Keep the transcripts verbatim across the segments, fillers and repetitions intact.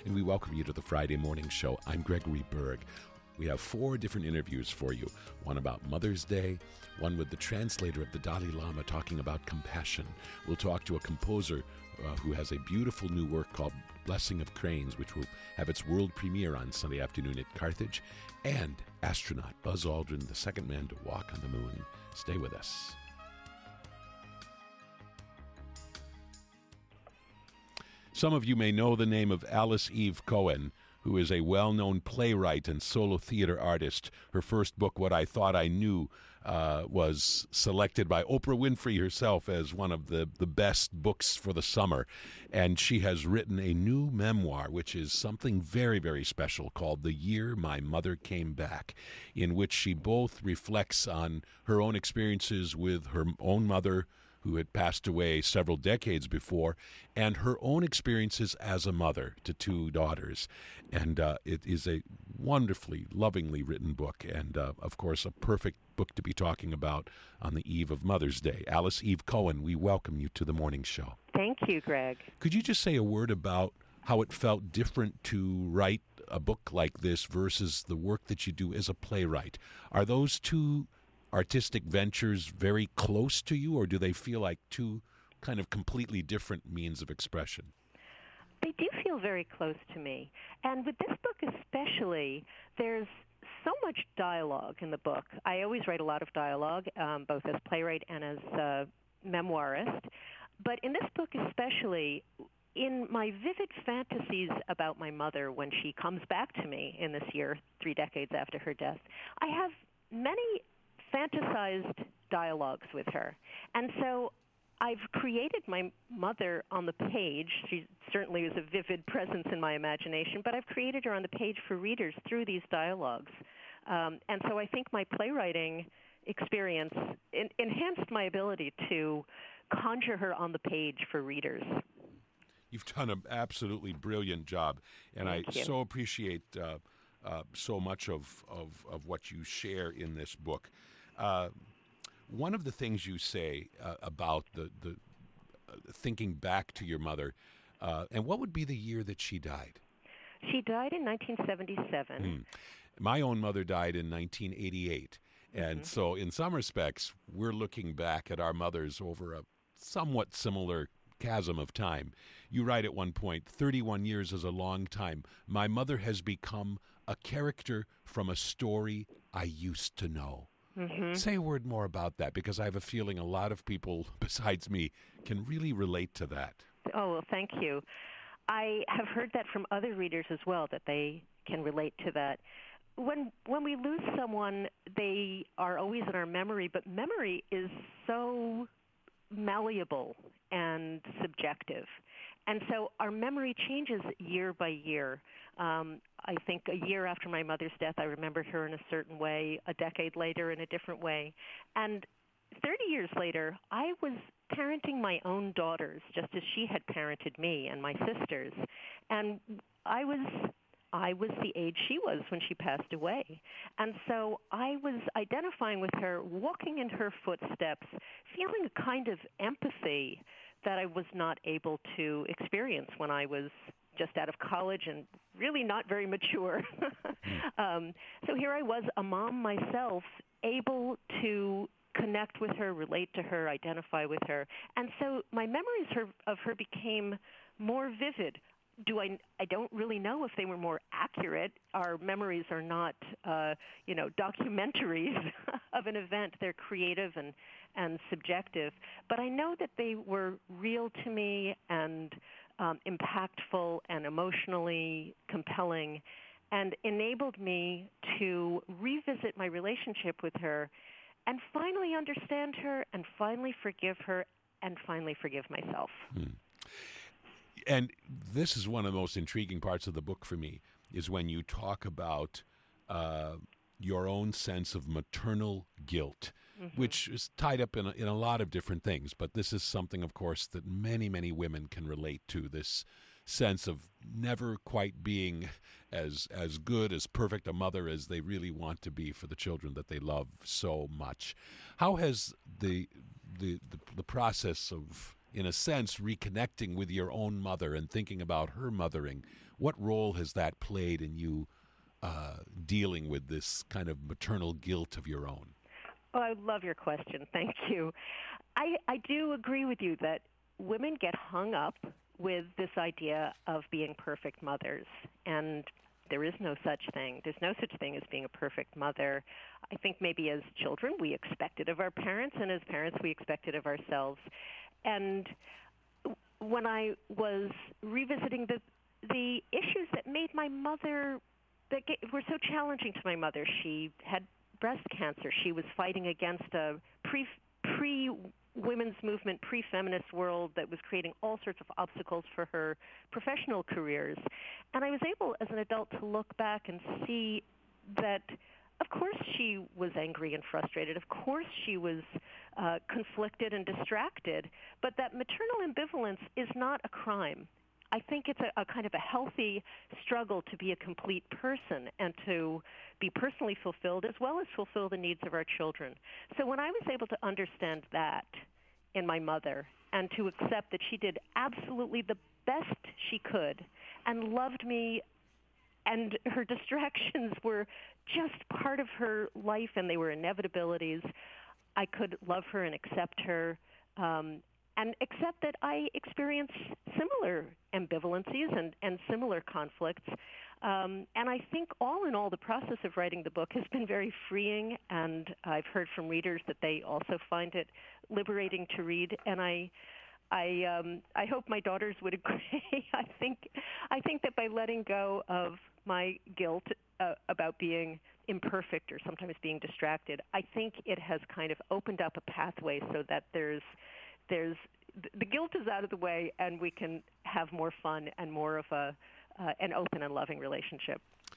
and we welcome you to the Friday Morning Show. I'm Gregory Berg. We have four different interviews for you. One about Mother's Day, one with the translator of the Dalai Lama talking about compassion. We'll talk to a composer uh, who has a beautiful new work called Blessing of Cranes, which will have its world premiere on Sunday afternoon at Carthage. And astronaut Buzz Aldrin, the second man to walk on the moon. Stay with us. Some of you may know the name of Alice Eve Cohen, who is a well-known playwright and solo theater artist. Her first book, What I Thought I Knew, uh, was selected by Oprah Winfrey herself as one of the, the best books for the summer. And she has written a new memoir, which is something very, very special, called The Year My Mother Came Back, in which she both reflects on her own experiences with her own mother, who had passed away several decades before, and her own experiences as a mother to two daughters. And uh, it is a wonderfully, lovingly written book, and uh, of course, a perfect book to be talking about on the eve of Mother's Day. Alice Eve Cohen, we welcome you to the morning show. Thank you, Greg. Could you just say a word about how it felt different to write a book like this versus the work that you do as a playwright? Are those two artistic ventures very close to you, or do they feel like two kind of completely different means of expression? They do feel very close to me. And with this book especially, there's so much dialogue in the book. I always write a lot of dialogue, um, both as playwright and as uh, memoirist. But in this book especially, in my vivid fantasies about my mother when she comes back to me in this year, three decades after her death, I have many fantasized dialogues with her. And so I've created my mother on the page. She certainly is a vivid presence in my imagination, but I've created her on the page for readers through these dialogues. Um, and so I think my playwriting experience en- enhanced my ability to conjure her on the page for readers. You've done an absolutely brilliant job, and Thank I you. so appreciate uh, uh, so much of, of, of what you share in this book. Uh, one of the things you say uh, about the, the uh, thinking back to your mother, uh, and what would be the year that she died? She died in nineteen seventy-seven. Mm. My own mother died in nineteen eighty-eight. And Mm-hmm. so in some respects, we're looking back at our mothers over a somewhat similar chasm of time. You write at one point, thirty-one years is a long time. My mother has become a character from a story I used to know. Mm-hmm. Say a word more about that, because I have a feeling a lot of people besides me can really relate to that. Oh, well, thank you. I have heard that from other readers as well, that they can relate to that. When when we lose someone, they are always in our memory, but memory is so malleable and subjective. And so our memory changes year by year. Um, I think a year after my mother's death, I remembered her in a certain way, a decade later in a different way. And thirty years later, I was parenting my own daughters, just as she had parented me and my sisters. And I was I was the age she was when she passed away. And so I was identifying with her, walking in her footsteps, feeling a kind of empathy that I was not able to experience when I was just out of college and really not very mature. um, so here I was, a mom myself, able to connect with her, relate to her, identify with her. And so my memories her, of her became more vivid. Do I? I don't really know if they were more accurate. Our memories are not, uh, you know, documentaries of an event. They're creative and, and subjective. But I know that they were real to me and um, impactful and emotionally compelling, and enabled me to revisit my relationship with her and finally understand her and finally forgive her and finally forgive myself. Hmm. And this is one of the most intriguing parts of the book for me, is when you talk about uh, your own sense of maternal guilt, mm-hmm. which is tied up in a, in a lot of different things. But this is something, of course, that many, many women can relate to, this sense of never quite being as as good, as perfect a mother as they really want to be for the children that they love so much. How has the the, the, the process of in a sense, reconnecting with your own mother and thinking about her mothering. What role has that played in you uh, dealing with this kind of maternal guilt of your own? Oh, I love your question. Thank you. I, I do agree with you that women get hung up with this idea of being perfect mothers, and there is no such thing. There's no such thing as being a perfect mother. I think maybe as children we expect it of our parents, and as parents we expect it of ourselves. And when I was revisiting the the issues that made my mother, that were so challenging to my mother, she had breast cancer. She was fighting against a pre pre women's movement, pre-feminist world that was creating all sorts of obstacles for her professional careers. And I was able, as an adult, to look back and see that, of course, she was angry and frustrated. Of course, she was uh, conflicted and distracted. But that maternal ambivalence is not a crime. I think it's a, a kind of a healthy struggle to be a complete person and to be personally fulfilled as well as fulfill the needs of our children. So when I was able to understand that in my mother and to accept that she did absolutely the best she could and loved me, and her distractions were just part of her life and they were inevitabilities, I could love her and accept her. Um, and accept that I experience similar ambivalencies and, and similar conflicts. Um, and I think all in all, the process of writing the book has been very freeing, and I've heard from readers that they also find it liberating to read. And I I, um, I hope my daughters would agree. I think I think that by letting go of my guilt uh, about being imperfect or sometimes being distracted, I think it has kind of opened up a pathway so that there's There's the guilt is out of the way, and we can have more fun and more of a uh, an open and loving relationship.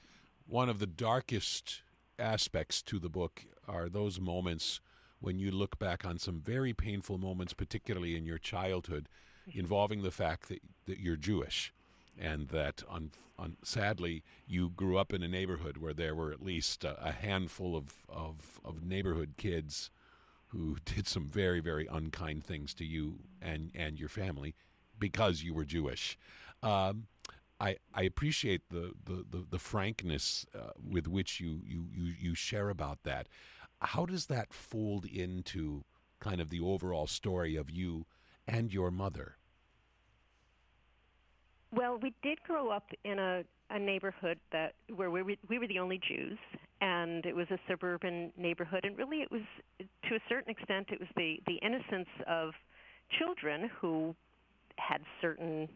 One of the darkest aspects to the book are those moments when you look back on some very painful moments, particularly in your childhood, involving the fact that, that you're Jewish, and that, on, on, sadly, you grew up in a neighborhood where there were at least a, a handful of, of, of neighborhood kids who did some very, very unkind things to you and, and your family because you were Jewish. Um, I, I appreciate the, the, the, the frankness uh, with which you, you, you, you share about that. How does that fold into kind of the overall story of you and your mother? Well, we did grow up in a, a neighborhood that where we were, we were the only Jews, and it was a suburban neighborhood, and really it was, to a certain extent, it was the, the innocence of children who had certain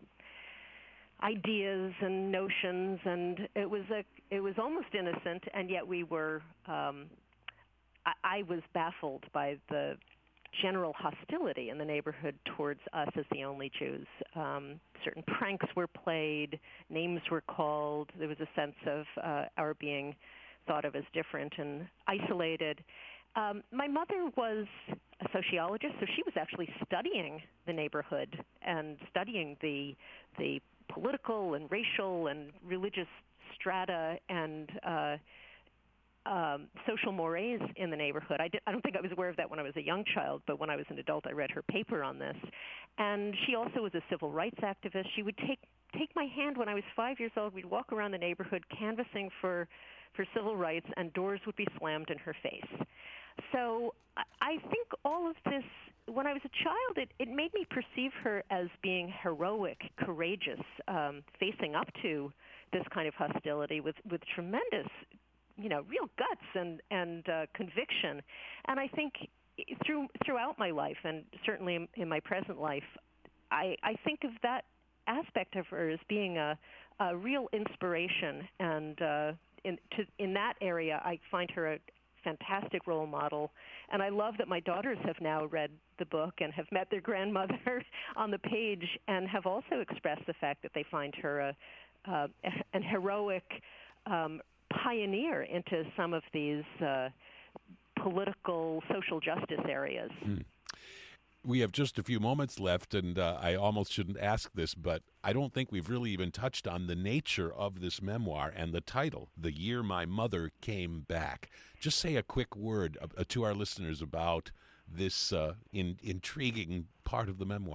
ideas and notions, and it was a it was almost innocent, and yet we were um, I, I was baffled by the general hostility in the neighborhood towards us as the only Jews. Um, certain pranks were played, names were called. There was a sense of uh, our being thought of as different and isolated. Um, my mother was a sociologist, so she was actually studying the neighborhood and studying the the political and racial and religious strata and uh, um, social mores in the neighborhood. I, did, I don't think I was aware of that when I was a young child, but when I was an adult, I read her paper on this. And she also was a civil rights activist. She would take take my hand when I was five years old. We'd walk around the neighborhood canvassing for for civil rights, and doors would be slammed in her face. So I think all of this, when I was a child, it, it made me perceive her as being heroic, courageous, um, facing up to this kind of hostility with, with tremendous, you know, real guts and, and uh, conviction. And I think through throughout my life, and certainly in, in my present life, I, I think of that aspect of her as being a, a real inspiration. And uh, in, to, in that area, I find her a fantastic role model. And I love that my daughters have now read the book and have met their grandmother on the page and have also expressed the fact that they find her a, uh, an heroic um, pioneer into some of these uh, political, social justice areas. Mm. We have just a few moments left, and uh, I almost shouldn't ask this, but I don't think we've really even touched on the nature of this memoir and the title, The Year My Mother Came Back. Just say a quick word uh, to our listeners about this uh, in, intriguing part of the memoir.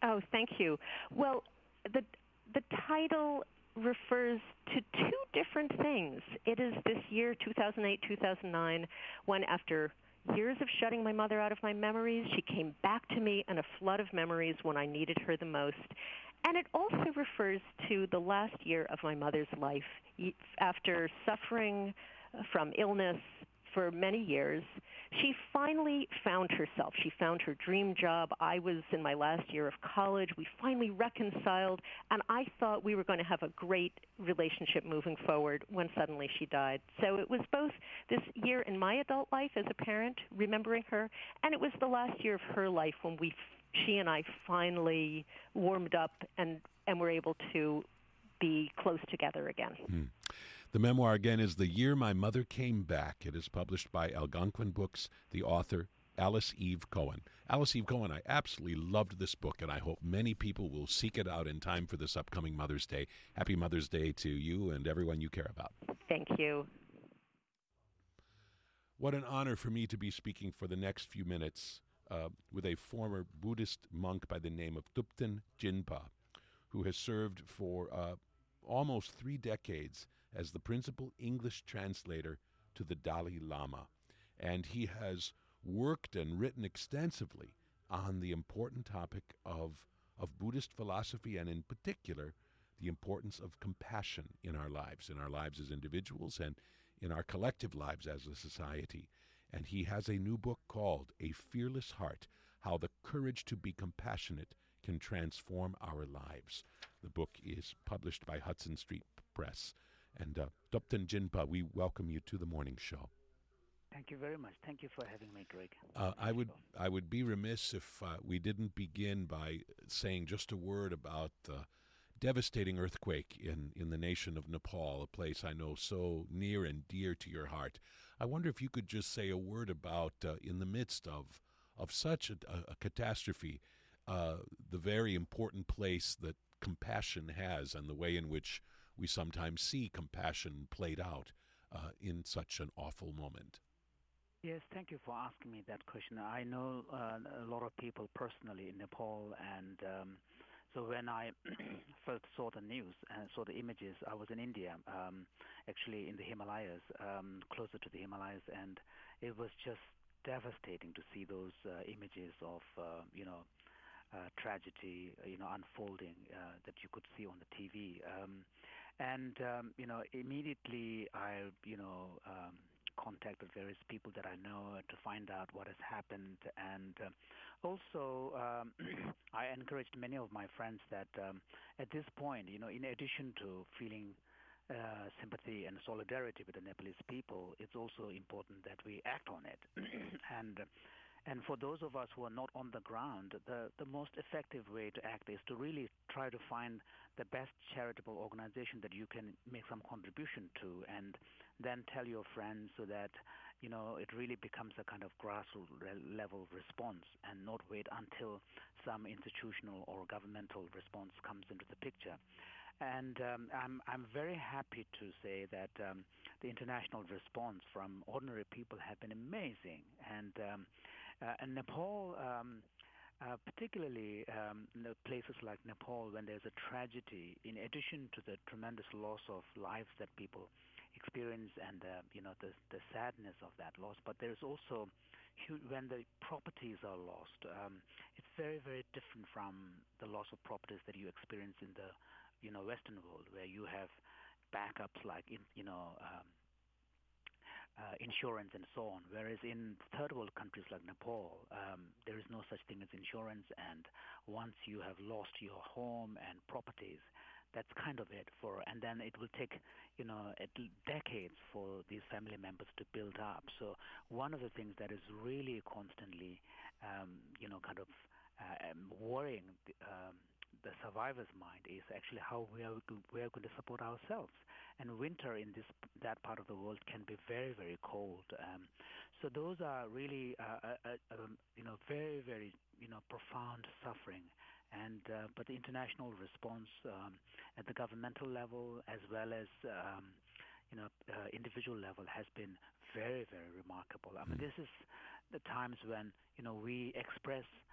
Oh, thank you. Well, the the title refers to two different things. It is this year, two thousand eight, two thousand nine, when after years of shutting my mother out of my memories, she came back to me in a flood of memories when I needed her the most. And it also refers to the last year of my mother's life. After suffering from illness for many years, she finally found herself. She found her dream job. I was in my last year of college. We finally reconciled, and I thought we were going to have a great relationship moving forward when suddenly she died. So it was both this year in my adult life as a parent, remembering her, and it was the last year of her life when we, she and I finally warmed up and, and were able to be close together again. Hmm. The memoir, again, is The Year My Mother Came Back. It is published by Algonquin Books, the author, Alice Eve Cohen. Alice Eve Cohen, I absolutely loved this book, and I hope many people will seek it out in time for this upcoming Mother's Day. Happy Mother's Day to you and everyone you care about. Thank you. What an honor for me to be speaking for the next few minutes uh, with a former Buddhist monk by the name of Thupten Jinpa, who has served for uh, almost three decades as the principal English translator to the Dalai Lama. And he has worked and written extensively on the important topic of, of Buddhist philosophy, and in particular, the importance of compassion in our lives, in our lives as individuals and in our collective lives as a society. And he has a new book called A Fearless Heart, How the Courage to be Compassionate Can Transform Our Lives. The book is published by Hudson Street Press. And uh, Thupten Jinpa, we welcome you to the morning show. Thank you very much. Thank you for having me, Greg. Uh, I would I would be remiss if uh, we didn't begin by saying just a word about the devastating earthquake in, in the nation of Nepal, a place I know so near and dear to your heart. I wonder if you could just say a word about, uh, in the midst of, of such a, a, a catastrophe, uh, the very important place that compassion has and the way in which we sometimes see compassion played out uh, in such an awful moment. Yes, thank you for asking me that question. I know uh, a lot of people personally in Nepal, and um, so when I first saw the news and saw the images, I was in India, um, actually in the Himalayas, um, closer to the Himalayas, and it was just devastating to see those uh, images of, uh, you know, Uh, tragedy, uh, you know, unfolding uh, that you could see on the T V. Um, and, um, you know, immediately I, you know, um, contacted various people that I know to find out what has happened. And um, also um, I encouraged many of my friends that um, at this point, you know, in addition to feeling uh, sympathy and solidarity with the Nepalese people, it's also important that we act on it. and And for those of us who are not on the ground, the, the most effective way to act is to really try to find the best charitable organization that you can make some contribution to, and then tell your friends so that, you know, it really becomes a kind of grassroots level response, and not wait until some institutional or governmental response comes into the picture. And um, I'm I'm very happy to say that um, the international response from ordinary people have been amazing. And um, uh, in Nepal, um, uh, particularly um, in the places like Nepal, when there's a tragedy, in addition to the tremendous loss of lives that people experience and uh, you know the the sadness of that loss, but there's also huge, when the properties are lost, um, it's very very different from the loss of properties that you experience in the you know, Western world, where you have backups like, in, you know, um, uh, insurance and so on. Whereas in third world countries like Nepal, um, there is no such thing as insurance. And once you have lost your home and properties, that's kind of it. For and then it will take, you know, decades for these family members to build up. So one of the things that is really constantly, um, you know, kind of uh, worrying um, the survivor's mind is actually how we are we are going to support ourselves. And winter in this that part of the world can be very very cold. Um, so those are really uh, uh, uh, um, you know very very you know profound suffering. And uh, but the international response um, at the governmental level as well as um, you know uh, individual level has been very very remarkable. I mean, this is the times when you know we express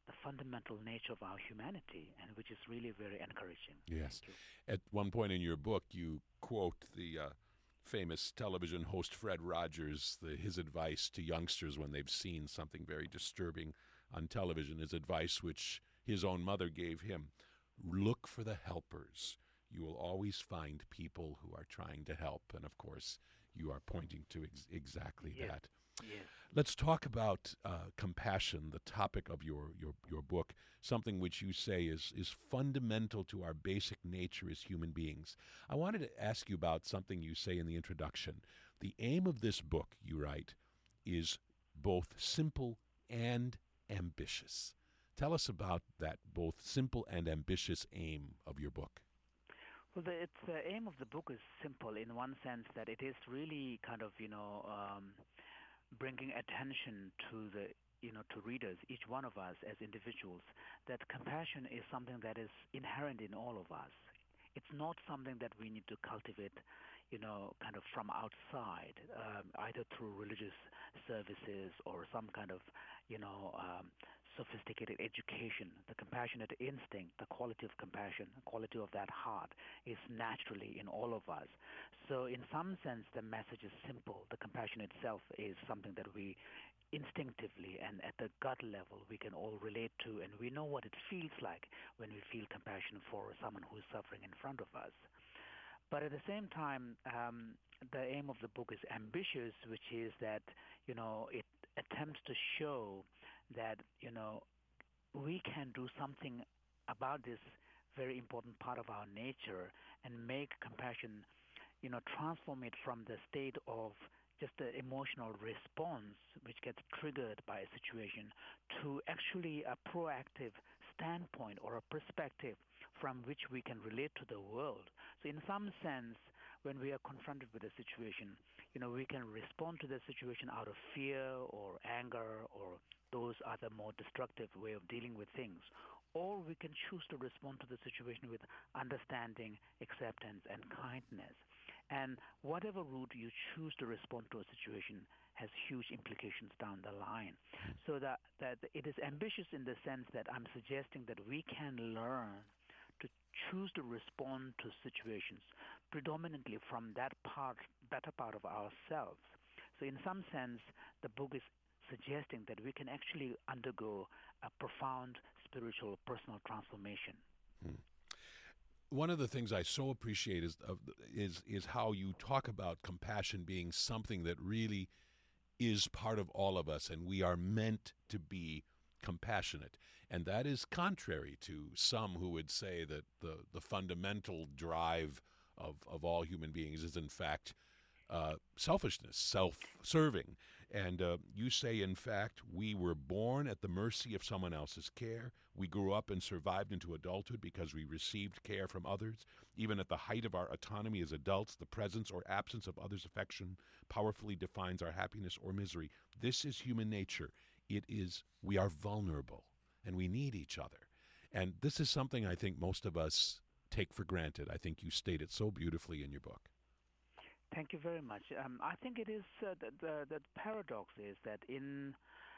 the fundamental nature of our humanity, and which is really very encouraging. Yes. At one point in your book, you quote the uh, famous television host Fred Rogers, the, his advice to youngsters when they've seen something very disturbing on television, his advice which his own mother gave him: look for the helpers. You will always find people who are trying to help. And of course, you are pointing to ex- exactly Yes. that. Yes. Let's talk about uh, compassion, the topic of your, your, your book, something which you say is, is fundamental to our basic nature as human beings. I wanted to ask you about something you say in the introduction. The aim of this book, you write, is both simple and ambitious. Tell us about that both simple and ambitious aim of your book. Well, the it's, uh, aim of the book is simple in one sense that it is really kind of, you know, um, bringing attention to the you know to readers, each one of us as individuals, that compassion is something that is inherent in all of us. It's not something that we need to cultivate, you know, kind of from outside, um, either through religious services or some kind of, you know, um, sophisticated education. The compassionate instinct, the quality of compassion, the quality of that heart is naturally in all of us. So in some sense, the message is simple. The compassion itself is something that we instinctively and at the gut level we can all relate to, and we know what it feels like when we feel compassion for someone who is suffering in front of us. But at the same time, um, the aim of the book is ambitious, which is that, you know, it attempts to show that, you know, we can do something about this very important part of our nature and make compassion, you know, transform it from the state of just the emotional response which gets triggered by a situation to actually a proactive standpoint or a perspective from which we can relate to the world. So in some sense, when we are confronted with a situation, you know, we can respond to the situation out of fear or anger or those other more destructive way of dealing with things. Or we can choose to respond to the situation with understanding, acceptance, and kindness. And whatever route you choose to respond to a situation has huge implications down the line. So that, that it is ambitious in the sense that I'm suggesting that we can learn to choose to respond to situations predominantly from that part, better part of ourselves. So in some sense, the book is suggesting that we can actually undergo a profound spiritual personal transformation. Hmm. One of the things I so appreciate is, uh, is is how you talk about compassion being something that really is part of all of us, and we are meant to be compassionate. And that is contrary to some who would say that the, the fundamental drive of, of all human beings is, in fact, uh, selfishness, self-serving. And uh, you say, in fact, we were born at the mercy of someone else's care. We grew up and survived into adulthood because we received care from others. Even at the height of our autonomy as adults, the presence or absence of others' affection powerfully defines our happiness or misery. This is human nature. It is, we are vulnerable, and we need each other. And this is something I think most of us take for granted. I think you state it so beautifully in your book. Thank you very much. Um, I think it is uh, the, the the paradox is that in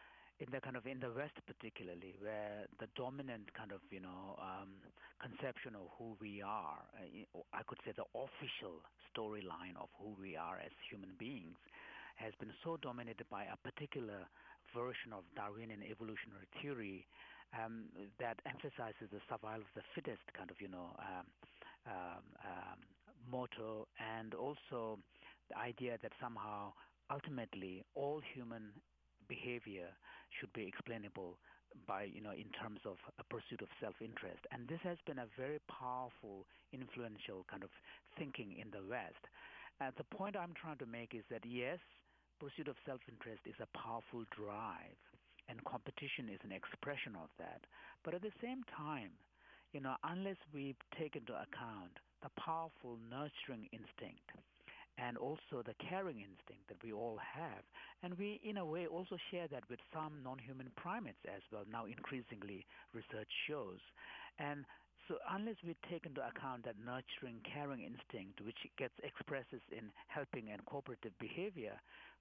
in the kind of in the West particularly, where the dominant kind of you know um, conception of who we are, uh, I could say the official storyline of who we are as human beings, has been so dominated by a particular version of Darwinian evolutionary theory um, that emphasizes the survival of the fittest kind of you know. Um, Um, um, motto, and also the idea that somehow ultimately all human behavior should be explainable by, you know, in terms of a pursuit of self-interest. And this has been a very powerful, influential kind of thinking in the West. And the point I'm trying to make is that, yes, pursuit of self-interest is a powerful drive, and competition is an expression of that. But at the same time, you know, unless we take into account the powerful nurturing instinct and also the caring instinct that we all have, and we, in a way, also share that with some non-human primates as well, now increasingly research shows. And so unless we take into account that nurturing, caring instinct, which gets expresses in helping and cooperative behavior,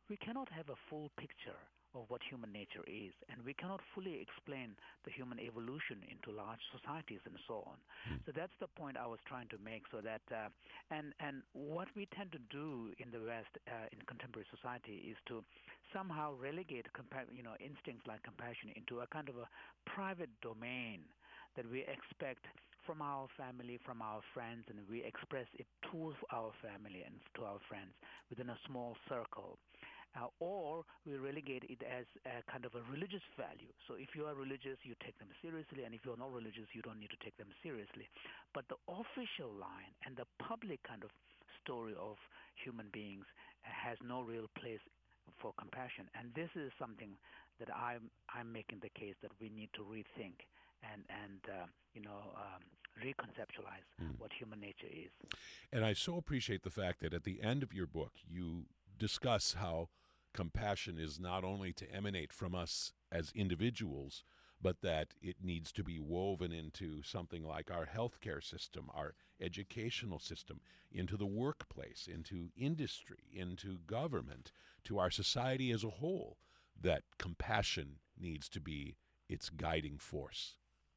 we cannot have a full picture of what human nature is, and we cannot fully explain the human evolution into large societies and so on. Mm. So that's the point I was trying to make. So that uh, and and what we tend to do in the West uh, in contemporary society is to somehow relegate compa- you know instincts like compassion into a kind of a private domain that we expect from our family, from our friends, and we express it to our family and to our friends within a small circle. Uh, or we relegate it as a kind of a religious value. So if you are religious, you take them seriously, and if you're not religious, you don't need to take them seriously. But the official line and the public kind of story of human beings has no real place for compassion. And this is something that I'm I'm making the case that we need to rethink and and uh, you know um, reconceptualize mm. what human nature is. And I so appreciate the fact that at the end of your book you discuss how compassion is not only to emanate from us as individuals, but that it needs to be woven into something like our healthcare system, our educational system, into the workplace, into industry, into government, to our society as a whole, that compassion needs to be its guiding force.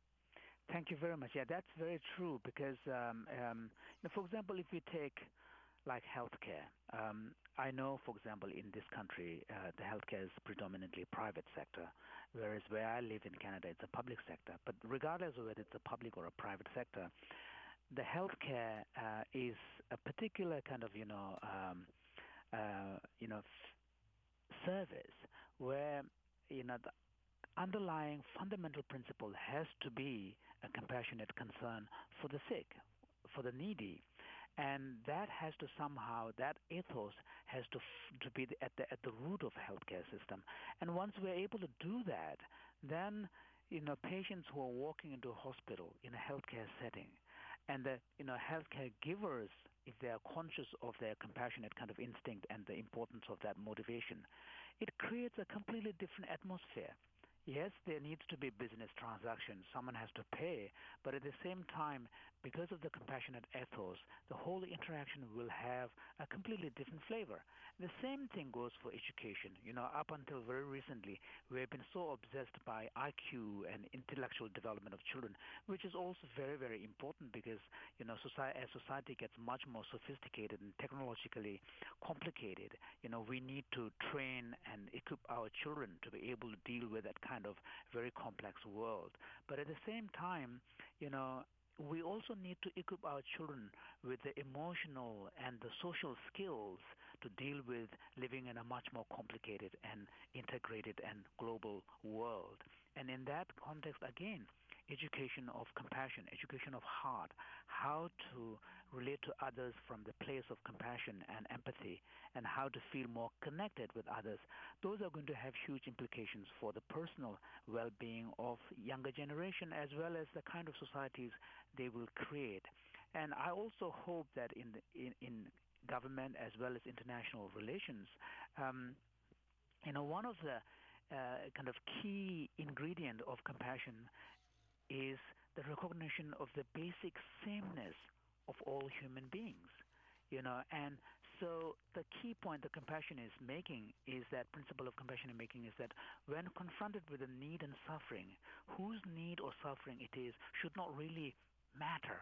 Thank you very much. Yeah, that's very true because, um, um, you know, for example, if we take like healthcare, um, I know, for example, in this country, uh, the healthcare is predominantly private sector, whereas where I live in Canada, it's a public sector. But regardless of whether it's a public or a private sector, the healthcare uh, is a particular kind of, you know, um, uh, you know, f- service where, you know, the underlying fundamental principle has to be a compassionate concern for the sick, for the needy. And that has to somehow, that ethos has to f- to be at the at the root of healthcare system. And once we're able to do that, then you know patients who are walking into a hospital in a healthcare setting, and the you know healthcare givers, if they are conscious of their compassionate kind of instinct and the importance of that motivation, it creates a completely different atmosphere. Yes, there needs to be business transactions. Someone has to pay. But at the same time, because of the compassionate ethos, the whole interaction will have a completely different flavor. The same thing goes for education. You know, up until very recently, we have been so obsessed by I Q and intellectual development of children, which is also very, very important because, you know, society, as society gets much more sophisticated and technologically complicated, you know, we need to train and equip our children to be able to deal with that kind of very complex world. But at the same time, you know, we also need to equip our children with the emotional and the social skills to deal with living in a much more complicated and integrated and global world. And in that context, again, education of compassion, education of heart, how to relate to others from the place of compassion and empathy, and how to feel more connected with others. Those are going to have huge implications for the personal well-being of younger generation as well as the kind of societies they will create. And I also hope that in the, in, in government as well as international relations, um, you know, one of the uh, kind of key ingredient of compassion is the recognition of the basic sameness of all human beings, you know. And so the key point the compassion is making is that principle of compassion is making is that when confronted with a need and suffering, whose need or suffering it is should not really matter.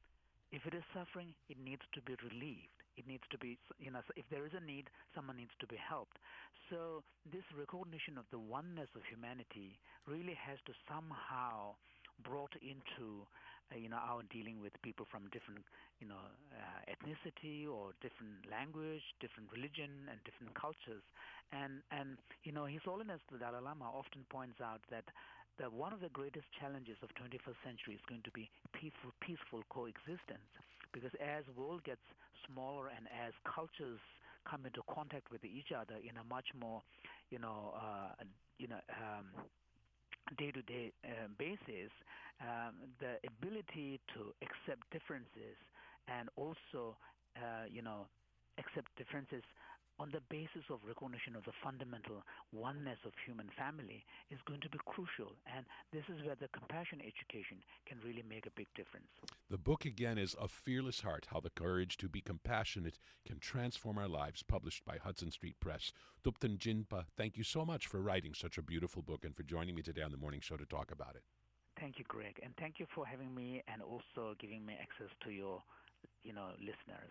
If it is suffering, it needs to be relieved. It needs to be, you know, if there is a need, someone needs to be helped. So this recognition of the oneness of humanity really has to somehow brought into, uh, you know, our dealing with people from different, you know, uh, ethnicity or different language, different religion, and different cultures. And, and you know, His Holiness the Dalai Lama often points out that that one of the greatest challenges of twenty-first century is going to be peaceful, peaceful coexistence, because as the world gets smaller and as cultures come into contact with each other in a much more, you know, uh, you know, um, day-to-day uh, basis, um, the ability to accept differences and also, uh, you know, accept differences on the basis of recognition of the fundamental oneness of human family is going to be crucial. And this is where the compassion education can really make a big difference. The book again is A Fearless Heart, How the Courage to Be Compassionate Can Transform Our Lives, published by Hudson Street Press. Thupten Jinpa, thank you so much for writing such a beautiful book and for joining me today on the morning show to talk about it. Thank you, Greg, and thank you for having me and also giving me access to your, you know, listeners.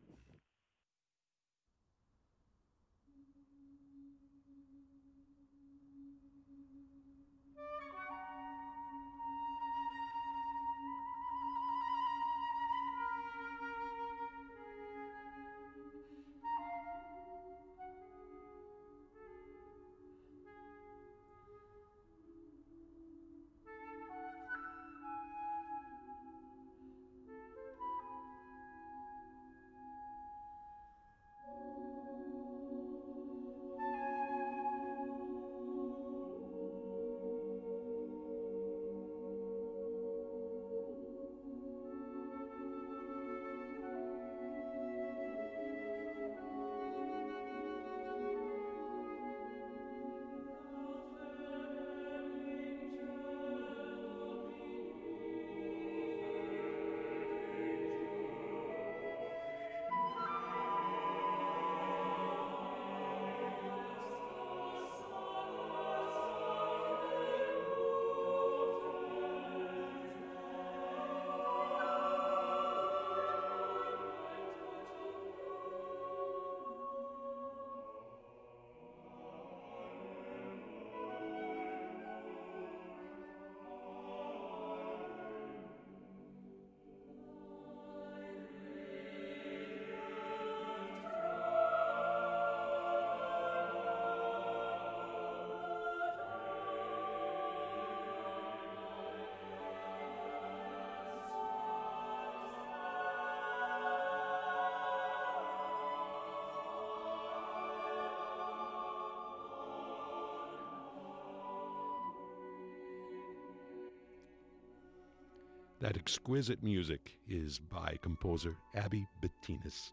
That exquisite music is by composer Abby Bettinas,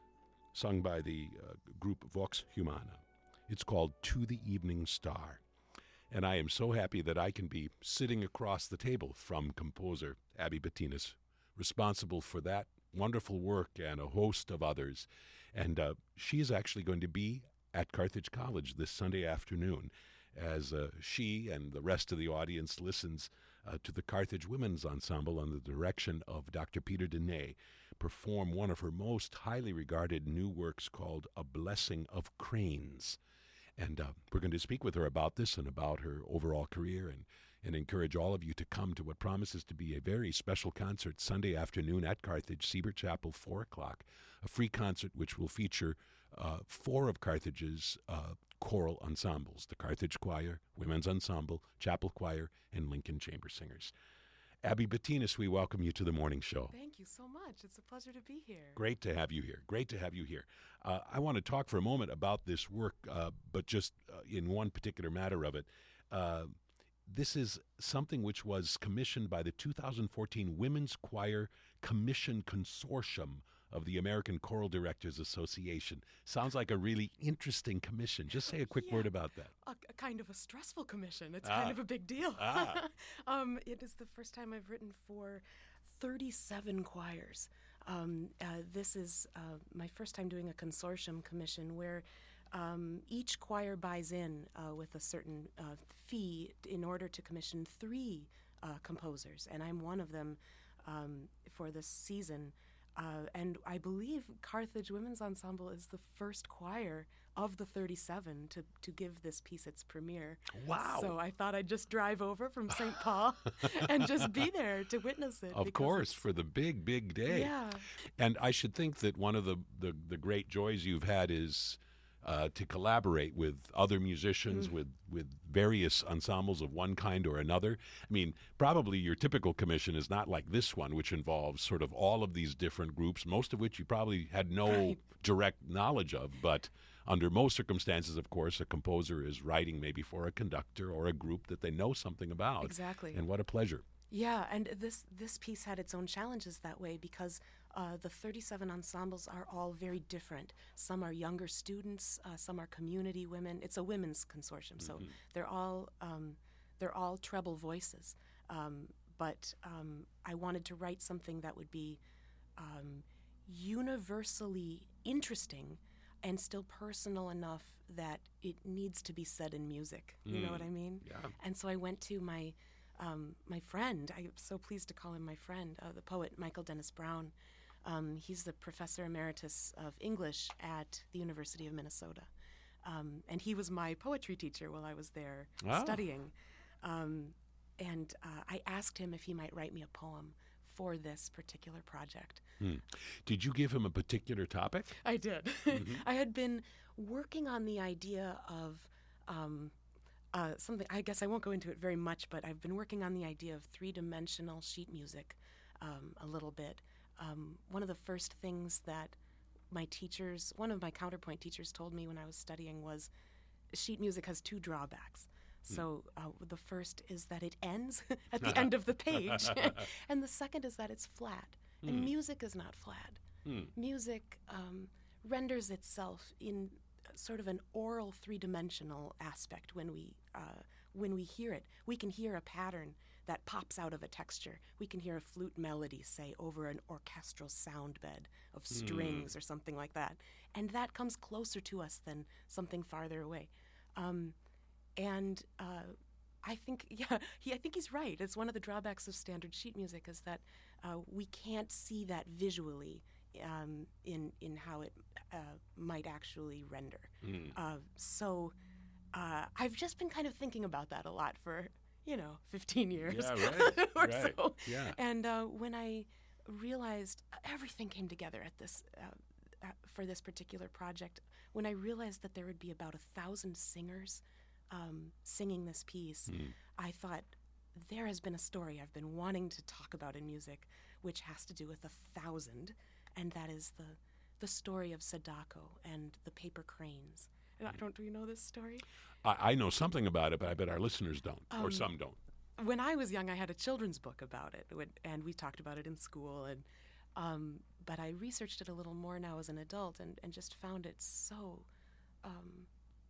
sung by the uh, group Vox Humana. It's called To the Evening Star. And I am so happy that I can be sitting across the table from composer Abby Bettinas, responsible for that wonderful work and a host of others. And uh, she is actually going to be at Carthage College this Sunday afternoon as uh, she and the rest of the audience listens uh, to the Carthage Women's Ensemble under the direction of Doctor Peter Dene perform one of her most highly regarded new works called A Blessing of Cranes. And uh, we're going to speak with her about this and about her overall career and, and encourage all of you to come to what promises to be a very special concert Sunday afternoon at Carthage, Siebert Chapel, four o'clock, a free concert which will feature uh, four of Carthage's uh, choral ensembles, the Carthage Choir, Women's Ensemble, Chapel Choir, and Lincoln Chamber Singers. Abby Bettinas, we welcome you to the morning show. Thank you so much. It's a pleasure to be here. Great to have you here. Great to have you here. Uh, I want to talk for a moment about this work, uh, but just uh, in one particular matter of it. Uh, this is something which was commissioned by the two thousand fourteen Women's Choir Commission Consortium of the American Choral Directors Association. Sounds like a really interesting commission. Just say a quick yeah. word about that. A, a kind of a stressful commission. It's Ah. kind of a big deal. Ah. um, it is the first time I've written for thirty-seven choirs. Um, uh, this is uh, my first time doing a consortium commission where um, each choir buys in uh, with a certain uh, fee in order to commission three uh, composers, and I'm one of them um, for this season. Uh, and I believe Carthage Women's Ensemble is the first choir of the thirty-seven to, to give this piece its premiere. Wow. So I thought I'd just drive over from Saint Paul and just be there to witness it. Of course, for the big, big day. Yeah. And I should think that one of the, the, the great joys you've had is uh, to collaborate with other musicians, mm. with, with various ensembles of one kind or another. I mean, probably your typical commission is not like this one, which involves sort of all of these different groups, most of which you probably had no Right. direct knowledge of. But under most circumstances, of course, a composer is writing maybe for a conductor or a group that they know something about. Exactly. And what a pleasure. Yeah, and this this piece had its own challenges that way because Uh, the thirty-seven ensembles are all very different. Some are younger students, uh, some are community women. It's a women's consortium, so Mhm. they're all um, they're all treble voices. Um, but um, I wanted to write something that would be um, universally interesting and still personal enough that it needs to be said in music. You know what I mean? Yeah. And so I went to my um, my friend. I'm so pleased to call him my friend, uh, the poet Michael Dennis Brown. Um, he's the professor emeritus of English at the University of Minnesota. Um, and he was my poetry teacher while I was there Ah. studying. Um, and uh, I asked him if he might write me a poem for this particular project. Hmm. Did you give him a particular topic? I did. Mhm. I had been working on the idea of um, uh, something, I guess I won't go into it very much, but I've been working on the idea of three-dimensional sheet music um, a little bit. Um, one of the first things that my teachers, one of my counterpoint teachers told me when I was studying was sheet music has two drawbacks. So uh, the first is that it ends at the end of the page, and the second is that it's flat. And Hmm. music is not flat. Hmm. Music um, renders itself in sort of an oral three-dimensional aspect when we uh, when we hear it. We can hear a pattern that pops out of a texture. We can hear a flute melody, say, over an orchestral sound bed of strings or something like that. And that comes closer to us than something farther away. Um, and uh, I think, yeah, he, I think he's right. It's one of the drawbacks of standard sheet music is that uh, we can't see that visually um, in in how it uh, might actually render. Hmm. Uh, so uh, I've just been kind of thinking about that a lot for, you know, fifteen years Yeah, right, or right. so. Yeah. And uh, when I realized everything came together at this uh, uh, for this particular project, when I realized that there would be about a thousand singers um, singing this piece, Hmm. I thought there has been a story I've been wanting to talk about in music, which has to do with a thousand, and that is the the story of Sadako and the paper cranes. And I don't. Do you know this story? I, I know something about it, but I bet our listeners don't, or Um, some don't. When I was young, I had a children's book about it, when- and we talked about it in school. And um, but I researched it a little more now as an adult, and, and just found it so. Um,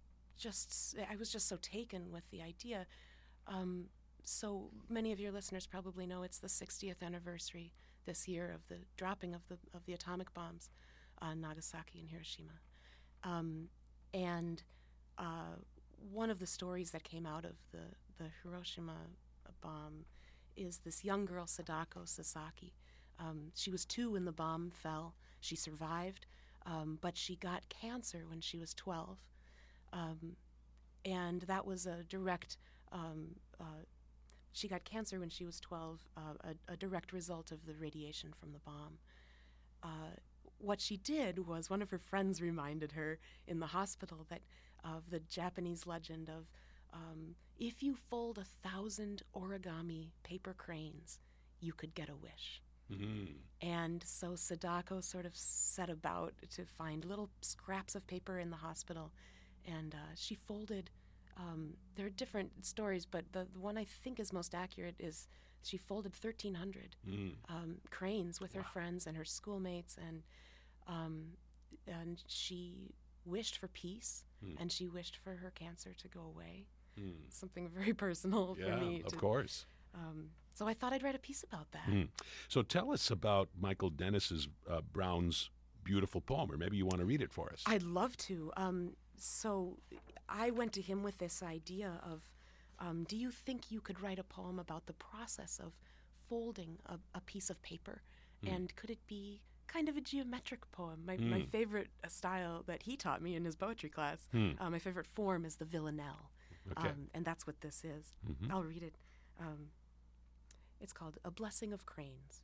just I was just so taken with the idea. Um, so many of your listeners probably know it's the sixtieth anniversary this year of the dropping of the of the atomic bombs on Nagasaki and Hiroshima, um, and uh, one of the stories that came out of the the Hiroshima bomb is this young girl, Sadako Sasaki. Um, she was two when the bomb fell. She survived, um, but she got cancer when she was twelve. Um, and that was a direct, um, uh, she got cancer when she was twelve, uh, a, a direct result of the radiation from the bomb. Uh, what she did was one of her friends reminded her in the hospital that of the Japanese legend of um, if you fold a thousand origami paper cranes, you could get a wish. Mhm. And so Sadako sort of set about to find little scraps of paper in the hospital, and uh, she folded. Um, there are different stories, but the, the one I think is most accurate is she folded thirteen hundred Mm. um, cranes with her Wow. friends and her schoolmates, and um, and she wished for peace, Hmm. and she wished for her cancer to go away. Mm. Something very personal Yeah, for me. of to, course. Um, so I thought I'd write a piece about that. Mm. So tell us about Michael Dennis's uh, Brown's beautiful poem, or maybe you want to read it for us. I'd love to. Um, so I went to him with this idea of, um, do you think you could write a poem about the process of folding a, a piece of paper? Mm. And could it be kind of a geometric poem? My, my Mm. favorite uh, style that he taught me in his poetry class, Hmm. uh, my favorite form is the villanelle. Okay. Um, and that's what this is. Mhm. I'll read it. Um, it's called A Blessing of Cranes.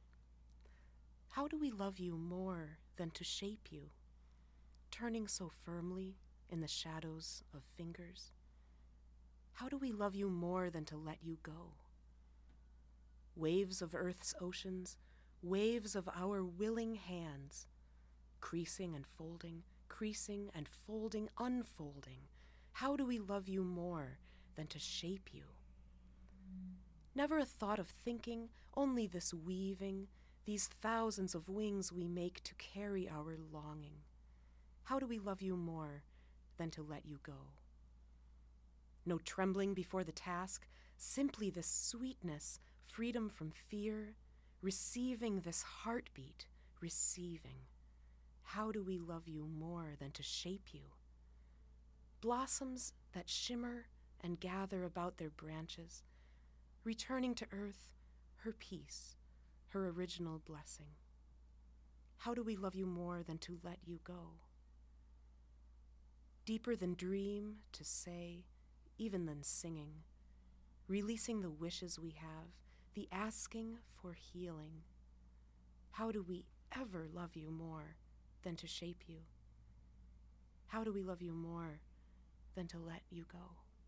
How do we love you more than to shape you, turning so firmly in the shadows of fingers? How do we love you more than to let you go? Waves of earth's oceans, waves of our willing hands, creasing and folding, creasing and folding, unfolding. How do we love you more than to shape you? Never a thought of thinking, only this weaving, these thousands of wings we make to carry our longing. How do we love you more than to let you go? No trembling before the task, simply this sweetness, freedom from fear, receiving this heartbeat, receiving. How do we love you more than to shape you? Blossoms that shimmer and gather about their branches, returning to earth her peace, her original blessing. How do we love you more than to let you go? Deeper than dream to say, even than singing, releasing the wishes we have, the asking for healing. How do we ever love you more than to shape you? How do we love you more than to let you go?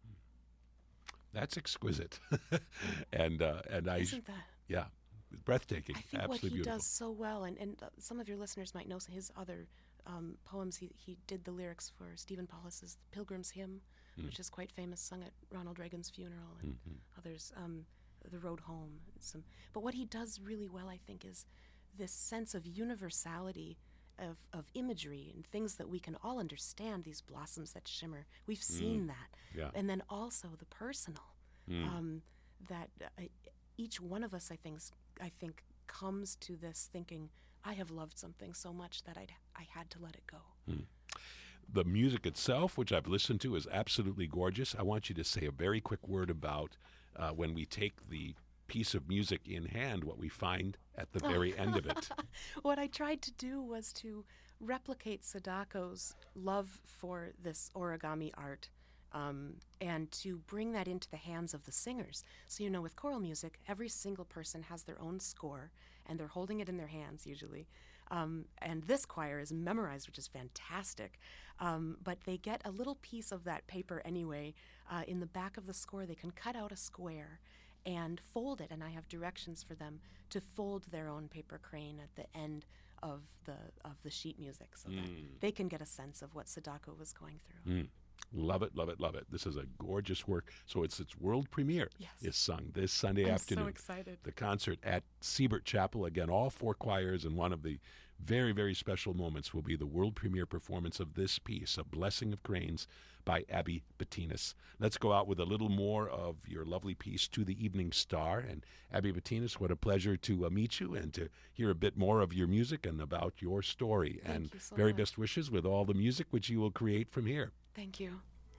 That's exquisite. and uh, and I Isn't that? Yeah, breathtaking. I think Absolutely what he beautiful. does so well, and, and uh, some of your listeners might know his other um, poems. He, he did the lyrics for Stephen Paulus's Pilgrim's Hymn, mm. which is quite famous, sung at Ronald Reagan's funeral, and mm-hmm. others, um, The Road Home. Some, but what he does really well, I think, is this sense of universality of, of imagery and things that we can all understand, these blossoms that shimmer. We've seen mm. that. Yeah. And then also the personal, mm. um, that uh, each one of us, I think, I think, comes to this thinking, I have loved something so much that I'd, I had to let it go. Mm. The music itself, which I've listened to, is absolutely gorgeous. I want you to say a very quick word about uh, when we take the piece of music in hand, what we find at the very end of it. What I tried to do was to replicate Sadako's love for this origami art, um, and to bring that into the hands of the singers. So, you know, with choral music, every single person has their own score, and they're holding it in their hands usually. Um, and this choir is memorized, which is fantastic. Um, but they get a little piece of that paper anyway. Uh, in the back of the score, they can cut out a square and fold it, and I have directions for them to fold their own paper crane at the end of the of the sheet music, so mm. that they can get a sense of what Sadako was going through. Mm. Love it, love it, love it. This is a gorgeous work. So it's its world premiere yes. is sung this Sunday I'm afternoon. I'm so excited. The concert at Siebert Chapel. Again, all four choirs, and one of the very, very special moments will be the world premiere performance of this piece, A Blessing of Cranes, by Abby Bettinas. Let's go out with a little more of your lovely piece, To the Evening Star. And Abby Bettinas, what a pleasure to uh, meet you and to hear a bit more of your music and about your story. Thank and you so very much. best wishes with all the music which you will create from here. Thank you.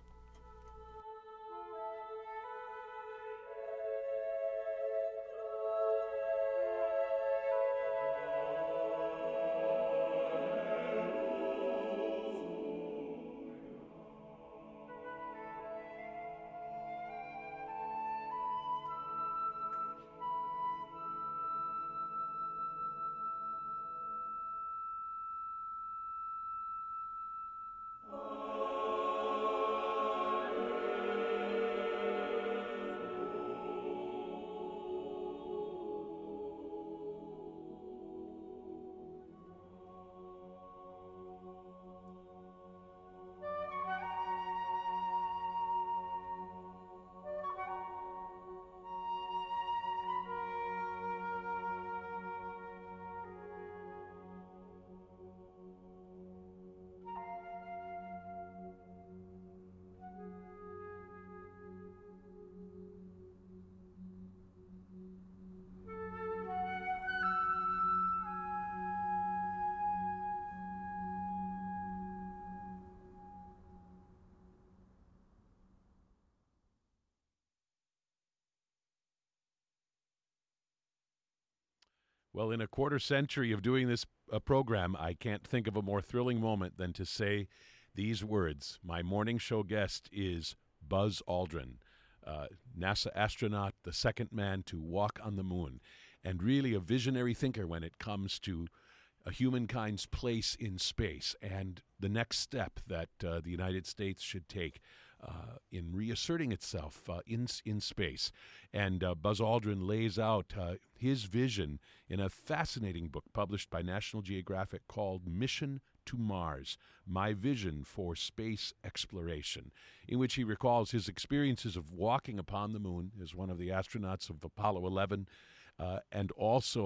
Well, in a quarter century of doing this uh, program, I can't think of a more thrilling moment than to say these words. My morning show guest is Buzz Aldrin, uh, NASA astronaut, the second man to walk on the moon, and really a visionary thinker when it comes to uh, humankind's place in space and the next step that uh, the United States should take Uh, in reasserting itself uh, in in space. And uh, Buzz Aldrin lays out uh, his vision in a fascinating book published by National Geographic called Mission to Mars, My Vision for Space Exploration, in which he recalls his experiences of walking upon the moon as one of the astronauts of Apollo eleven, uh, and also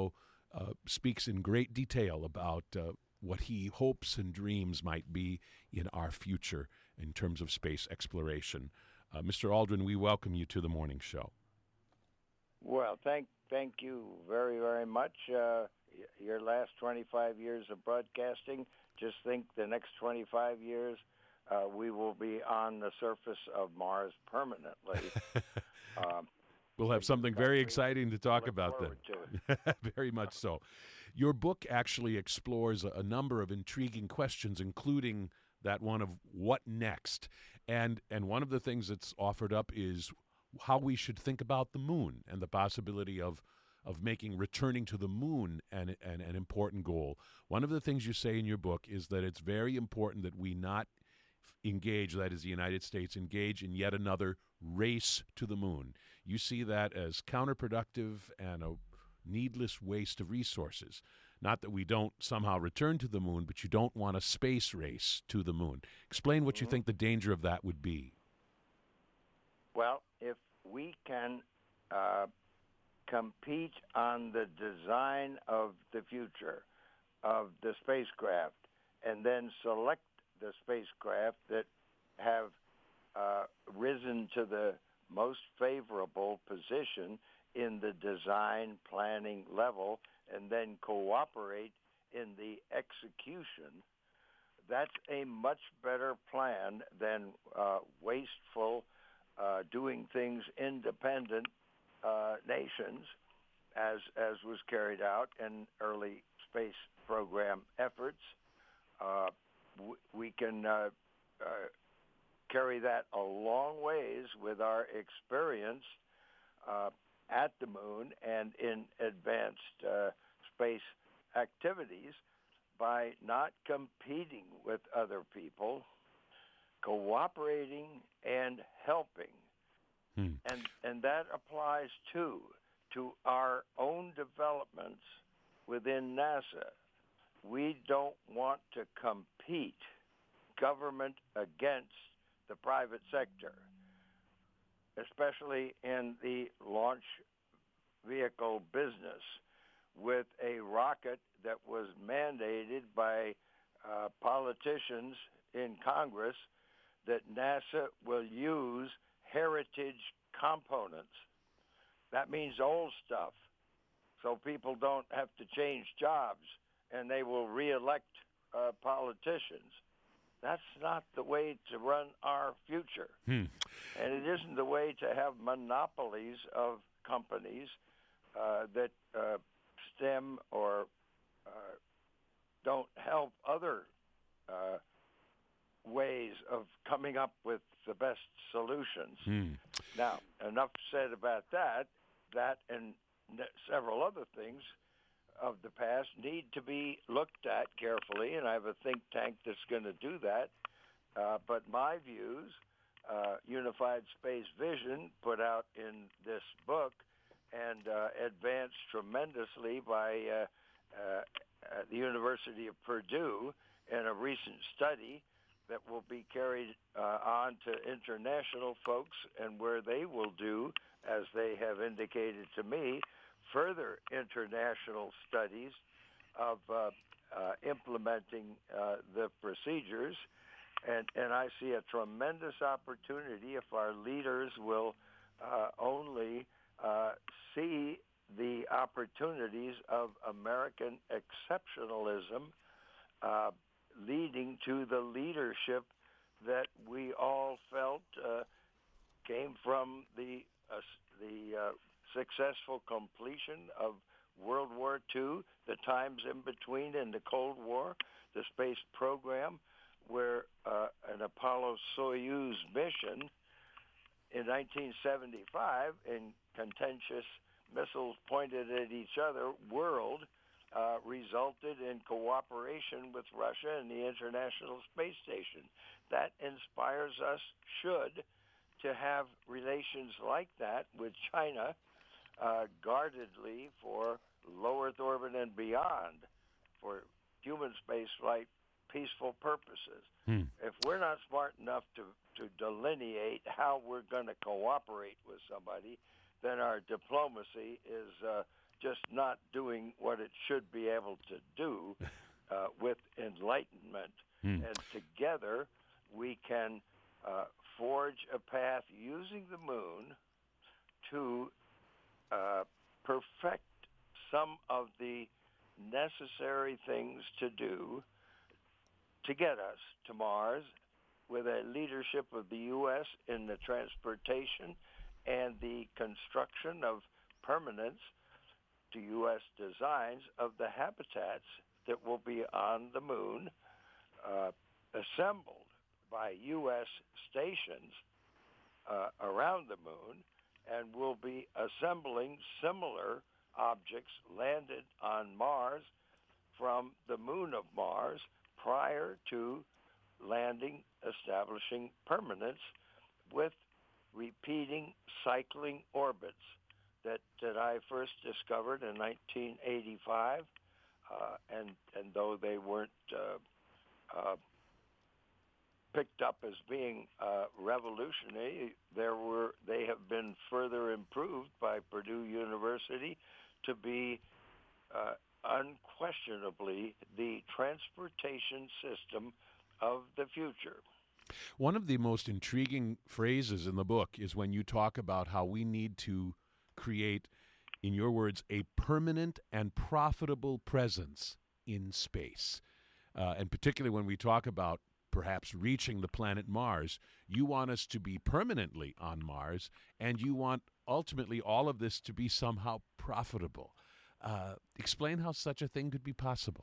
uh, speaks in great detail about uh, what he hopes and dreams might be in our future in terms of space exploration. Uh, Mister Aldrin, we welcome you to the morning show. Well, thank thank you very, very much. Uh, your last twenty-five years of broadcasting, just think the next twenty-five years, uh, we will be on the surface of Mars permanently. um, we'll have something very exciting to talk about then. Very much so. Your book actually explores a, a number of intriguing questions, including that one of what next. And and one of the things that's offered up is how we should think about the moon and the possibility of of making returning to the moon an, an, an important goal. One of the things you say in your book is that it's very important that we not engage, that is the United States, engage in yet another race to the moon. You see that as counterproductive and a needless waste of resources. Not that we don't somehow return to the moon, but you don't want a space race to the moon. Explain what mm-hmm. you think the danger of that would be. Well, if we can uh, compete on the design of the future of the spacecraft and then select the spacecraft that have uh, risen to the most favorable position in the design planning level and then cooperate in the execution, that's a much better plan than uh, wasteful uh, doing things independent uh, nations as as was carried out in early space program efforts. Uh, w- we can uh, uh, carry that a long ways with our experience uh, at the moon and in advanced uh, space activities by not competing with other people, cooperating and helping. Hmm. And and that applies too to our own developments within NASA. We don't want to compete government against the private sector, especially in the launch vehicle business, with a rocket that was mandated by uh, politicians in Congress that NASA will use heritage components. That means old stuff, so people don't have to change jobs and they will reelect uh, politicians. That's not the way to run our future. Hmm. And it isn't the way to have monopolies of companies uh, that uh, stem or uh, don't help other uh, ways of coming up with the best solutions. Hmm. Now, enough said about that. That and several other things of the past need to be looked at carefully, and I have a think tank that's going to do that. Uh, but my views, uh, Unified Space Vision, put out in this book and uh, advanced tremendously by uh, uh, at the University of Purdue in a recent study that will be carried uh, on to international folks, and where they will do, as they have indicated to me, further international studies of uh, uh, implementing uh, the procedures. And, and I see a tremendous opportunity if our leaders will uh, only uh, see the opportunities of American exceptionalism uh, leading to the leadership that we all felt uh, came from the uh, the uh, successful completion of World War Two, the times in between in the Cold War, the space program, where uh, an Apollo-Soyuz mission in nineteen seventy-five, in contentious missiles pointed at each other world, uh, resulted in cooperation with Russia and the International Space Station. That inspires us, should, to have relations like that with China, uh, guardedly for low Earth orbit and beyond, for human spaceflight, peaceful purposes. Hmm. If we're not smart enough to, to delineate how we're going to cooperate with somebody, then our diplomacy is uh, just not doing what it should be able to do uh, with enlightenment. Hmm. And together we can uh, forge a path using the moon to uh, perfect some of the necessary things to do to get us to Mars, with a leadership of the U S in the transportation and the construction of permanence to U S designs of the habitats that will be on the moon, uh, assembled by U S stations uh, around the moon, and will be assembling similar objects landed on Mars from the moon of Mars prior to landing, establishing permanence with repeating cycling orbits that, that I first discovered in nineteen eighty-five. Uh, and, and though they weren't uh, uh, picked up as being uh, revolutionary, there were they have been further improved by Purdue University to be uh, unquestionably the transportation system of the future. One of the most intriguing phrases in the book is when you talk about how we need to create, in your words, a permanent and profitable presence in space. Uh, and particularly when we talk about perhaps reaching the planet Mars, you want us to be permanently on Mars, and you want ultimately all of this to be somehow profitable. Uh, explain how such a thing could be possible.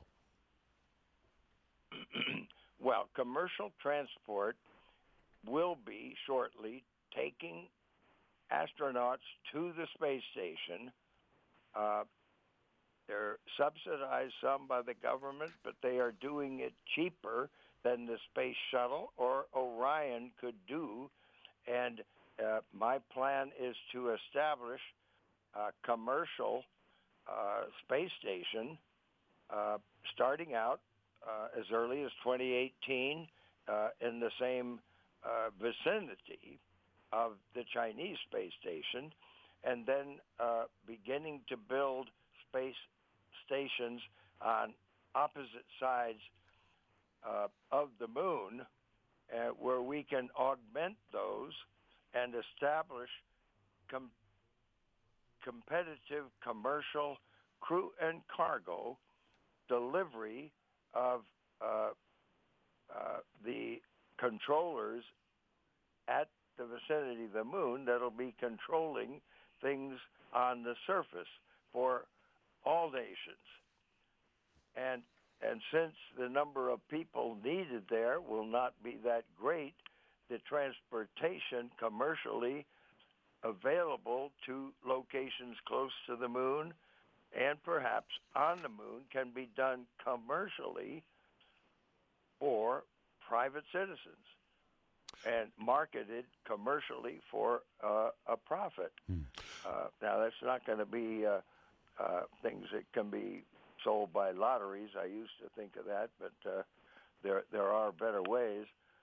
Well, commercial transport will be shortly taking astronauts to the space station. Uh, they're subsidized some by the government, but they are doing it cheaper than the space shuttle or Orion could do. And uh, my plan is to establish a commercial uh, space station uh, starting out uh, as early as twenty eighteen uh, in the same uh, vicinity of the Chinese space station, and then uh, beginning to build space stations on opposite sides uh, of the moon, uh, where we can augment those and establish com- competitive commercial crew and cargo delivery of uh, uh, the controllers at the vicinity of the moon that'll be controlling things on the surface for all nations. And and since the number of people needed there will not be that great, the transportation commercially available to locations close to the moon and perhaps on the moon can be done commercially for private citizens and marketed commercially for uh, a profit. Hmm. Uh, now, that's not going to be uh, uh, things that can be sold by lotteries. I used to think of that, but uh, there there are better ways.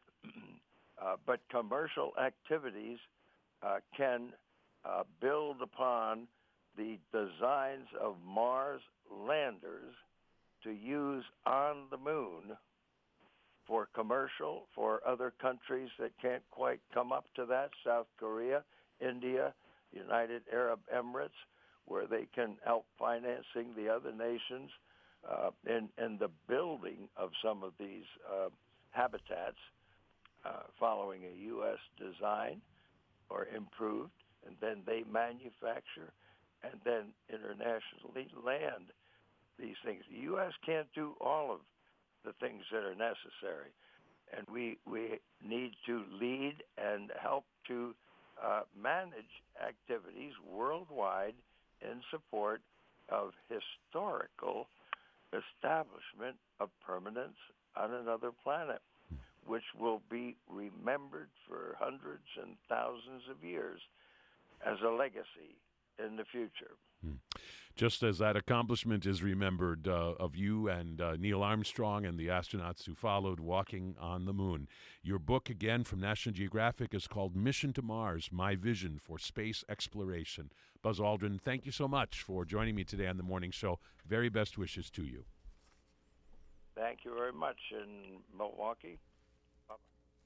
uh, but commercial activities uh, can uh, build upon the designs of Mars landers to use on the moon for commercial, for other countries that can't quite come up to that, South Korea, India, United Arab Emirates, where they can help financing the other nations uh, in, in the building of some of these uh, habitats uh, following a U S design or improved, and then they manufacture and then internationally land these things. The U S can't do all of the things that are necessary, and we we need to lead and help to uh, manage activities worldwide in support of historical establishment of permanence on another planet, which will be remembered for hundreds and thousands of years as a legacy in the future. Hmm. Just as that accomplishment is remembered uh, of you and uh, Neil Armstrong and the astronauts who followed walking on the moon. Your book, again, from National Geographic, is called Mission to Mars, My Vision for Space Exploration. Buzz Aldrin, thank you so much for joining me today on the morning show. Very best wishes to you. Thank you very much in Milwaukee. Bye-bye.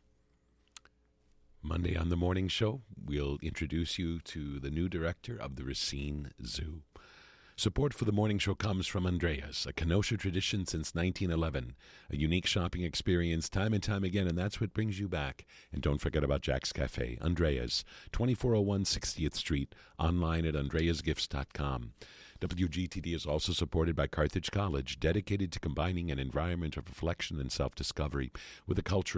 Monday on the morning show, we'll introduce you to the new director of the Racine Zoo. Support for the morning show comes from Andreas, a Kenosha tradition since nineteen eleven. A unique shopping experience time and time again, and that's what brings you back. And don't forget about Jack's Cafe, Andreas, twenty-four oh one sixtieth Street, online at andreas gifts dot com. W G T D is also supported by Carthage College, dedicated to combining an environment of reflection and self-discovery with a culture